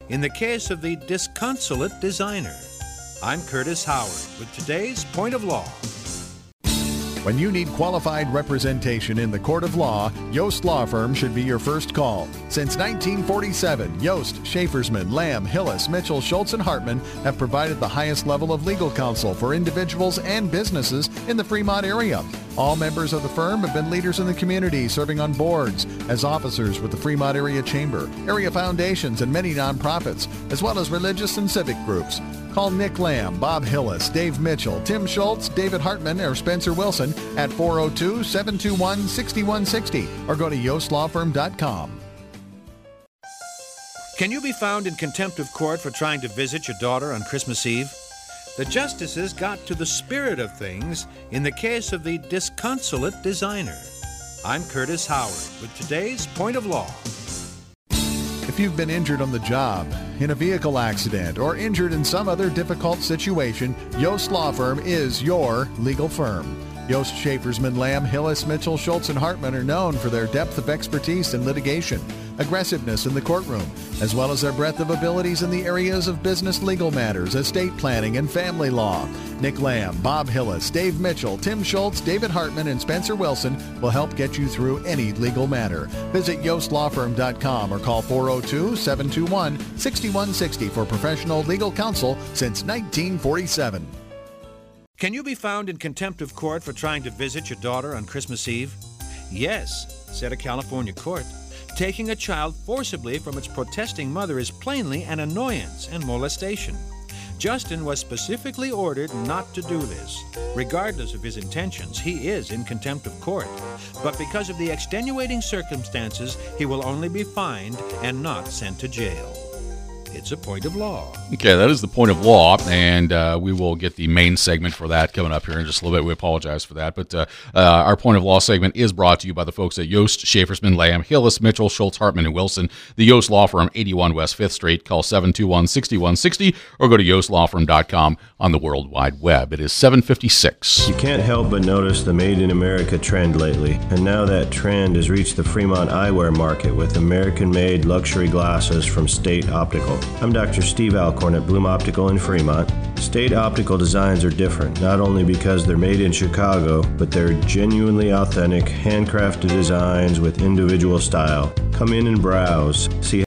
in the case of the disconsolate designer. I'm Curtis Howard with today's Point of Law. When you need qualified representation in the court of law, Yost Law Firm should be your first call. Since 1947, Yost, Schaefersman, Lamb, Hillis, Mitchell, Schultz, and Hartman have provided the highest level of legal counsel for individuals and businesses in the Fremont area. All members of the firm have been leaders in the community, serving on boards, as officers with the Fremont Area Chamber, area foundations, and many nonprofits, as well as religious and civic groups. Call Nick Lamb, Bob Hillis, Dave Mitchell, Tim Schultz, David Hartman, or Spencer Wilson at 402-721-6160 or go to yostlawfirm.com. Can you be found in contempt of court for trying to visit your daughter on Christmas Eve? The justices got to the spirit of things in the case of the disconsolate designer. I'm Curtis Howard with today's Point of Law. If you've been injured on the job, in a vehicle accident, or injured in some other difficult situation, Yost Law Firm is your legal firm. Yost, Schaefersman, Lamb, Hillis, Mitchell, Schultz, and Hartman are known for their depth of expertise in litigation, aggressiveness in the courtroom, as well as their breadth of abilities in the areas of business legal matters, estate planning, and family law. Nick Lamb, Bob Hillis, Dave Mitchell, Tim Schultz, David Hartman, and Spencer Wilson will help get you through any legal matter. Visit yostlawfirm.com or call 402-721-6160 for professional legal counsel since 1947. Can you be found in contempt of court for trying to visit your daughter on Christmas Eve? Yes, said a California court. Taking a child forcibly from its protesting mother is plainly an annoyance and molestation. Justin was specifically ordered not to do this. Regardless of his intentions, he is in contempt of court. But because of the extenuating circumstances, he will only be fined and not sent to jail. It's a point of law. Okay, that is the point of law, and we will get the main segment for that coming up here in just a little bit. We apologize for that, but our point of law segment is brought to you by the folks at Yost, Schaefersman, Lamb, Hillis, Mitchell, Schultz, Hartman, and Wilson. The Yost Law Firm, 81 West 5th Street. Call 721-6160 or go to yostlawfirm.com on the World Wide Web. It is 7:56. You can't help but notice the Made in America trend lately, and now that trend has reached the Fremont eyewear market with American-made luxury glasses from State Optical. I'm Dr. Steve Alcorn at Bloom Optical in Fremont. State Optical designs are different, not only because they're made in Chicago, but they're genuinely authentic, handcrafted designs with individual style. Come in and browse. See